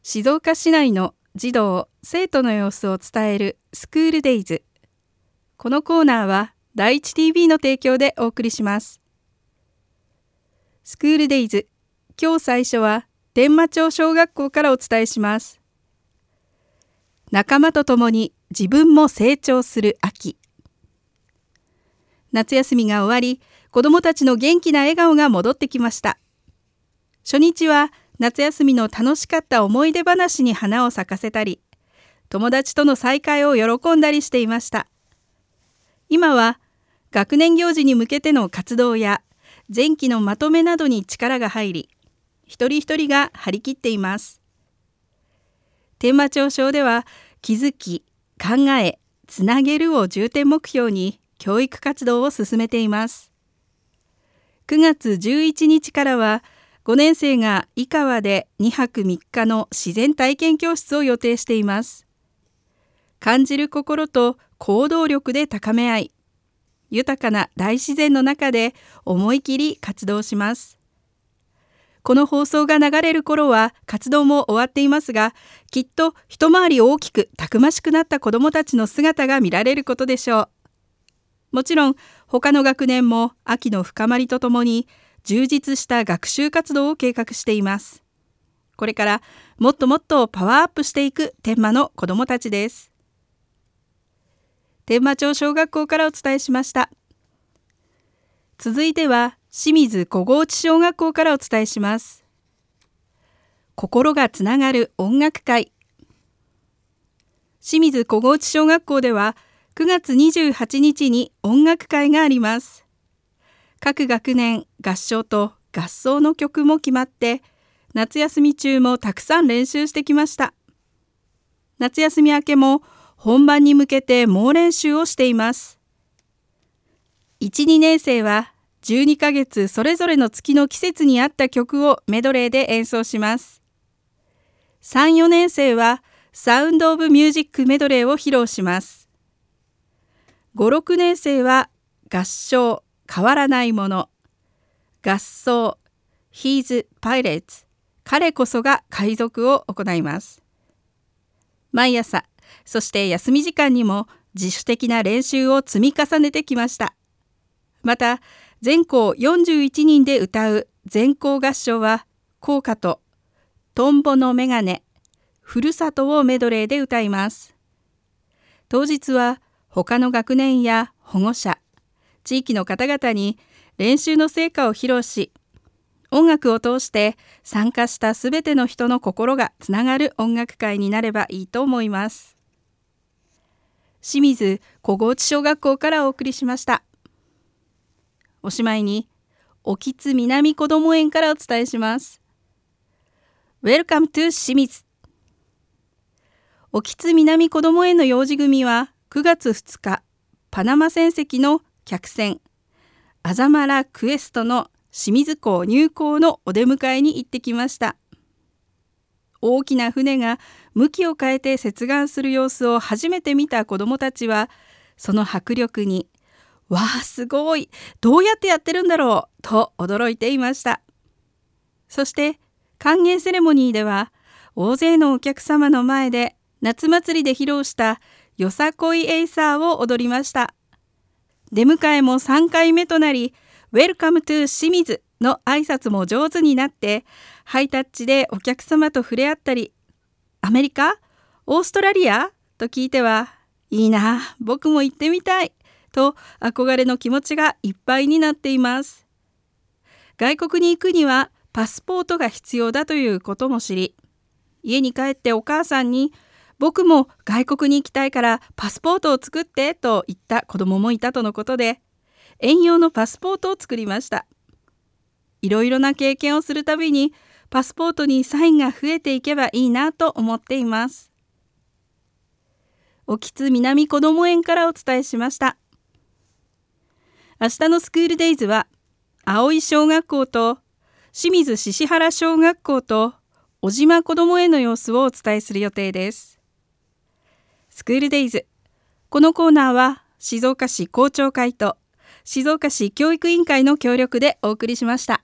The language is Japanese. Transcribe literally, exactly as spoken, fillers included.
静岡市内の児童・生徒の様子を伝えるスクールデイズ。このコーナーは第一 ティービー の提供でお送りします。スクールデイズ、今日最初は天満町小学校からお伝えします。仲間と共に自分も成長する秋。夏休みが終わり、子どもたちの元気な笑顔が戻ってきました。初日は夏休みの楽しかった思い出話に花を咲かせたり、友達との再会を喜んだりしていました。今は学年行事に向けての活動や前期のまとめなどに力が入り、一人一人が張り切っています。天満町小では気づき、考え、つなげるを重点目標に教育活動を進めています。くがつじゅういちにちからはごねん生は井川でにはくみっかの自然体験教室を予定しています。感じる心と行動力で高め合い、豊かな大自然の中で思い切り活動します。この放送が流れる頃は活動も終わっていますが、きっと一回り大きくたくましくなった子どもたちの姿が見られることでしょう。もちろん他の学年も秋の深まりとともに充実した学習活動を計画しています。これからもっともっとパワーアップしていく天満の子どもたちです。天満町小学校からお伝えしました。続いては清水小河内小学校からお伝えします。心がつながる音楽会。清水小河内小学校ではくがつにじゅうはちにちに音楽会があります。各学年合唱と合奏の曲も決まって、夏休み中もたくさん練習してきました。夏休み明けも本番に向けて猛練習をしています。いち、にねん生はじゅうにかげつそれぞれの月の季節に合った曲をメドレーで演奏します。さん、よねん生はサウンドオブミュージックメドレーを披露します。ご、ろくねん生は合唱変わらないもの、合奏 He's Pirates 彼こそが海賊を行います。毎朝、そして休み時間にも自主的な練習を積み重ねてきました。また全校よんじゅういちにんで歌う全校合唱は校歌とトンボのメガネ、ふるさとをメドレーで歌います。当日は他の学年や保護者、地域の方々に練習の成果を披露し、音楽を通して参加したすべての人の心がつながる音楽会になればいいと思います。清水小河内小学校からお送りしました。おしまいに、興津南こども園からお伝えします。Welcome to 清水。興津南こども園の幼児組はくがつふつか、パナマ船籍の客船アザマラクエストの清水港入港のお出迎えに行ってきました。大きな船が向きを変えて接岸する様子を初めて見た子どもたちは、その迫力にわあすごい、どうやってやってるんだろうと驚いていました。そして歓迎セレモニーでは大勢のお客様の前で夏祭りで披露したよさこいエイサーを踊りました。出迎えもさんかいめとなり、Welcome to 清水の挨拶も上手になって、ハイタッチでお客様と触れ合ったり、アメリカ？オーストラリア？と聞いては、いいな、僕も行ってみたいと憧れの気持ちがいっぱいになっています。外国に行くにはパスポートが必要だということも知り、家に帰ってお母さんに、僕も外国に行きたいからパスポートを作ってと言った子供もいたとのことで、園用のパスポートを作りました。いろいろな経験をするたびにパスポートにサインが増えていけばいいなと思っています。興津南こども園からお伝えしました。明日のスクールデイズは青井小学校と清水獅子原小学校と小島こども園の様子をお伝えする予定です。スクールデイズ。このコーナーは静岡市校長会と静岡市教育委員会の協力でお送りしました。